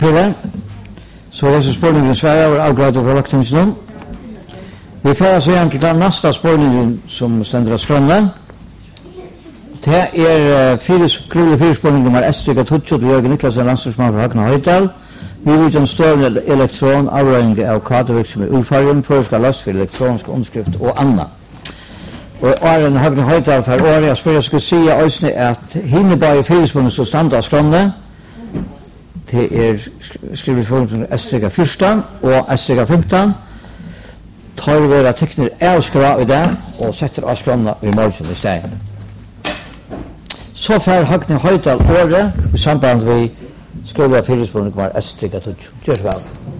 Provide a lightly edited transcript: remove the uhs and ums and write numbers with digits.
Pille, så er det spørningen Sverige og avgrad over vaktingsnum. Vi får så igjen til den neste spørningen som stender av skrønne. Det fire spørninger nummer S-trykket Tutsjot til Jørgen Niklasen, landslagsmann fra Høgna Høydal. Vi vil en større elektron, avregning av katevirksomhet i utfargen, føreska last for elektronisk underskrift og annet. Og Arjen Høgna Høydal for året, jeg spør jeg skulle si at hinne bare i fire spørninger som stender av skrønne. Det skrivet for S-14 og S-15. Tar vi våre tekner avskra i det, og setter avskrana i morgen i stedet. Så får Høgne Høydal året, i samband vi skriver 4 spørninger S-14. Gjør så vel.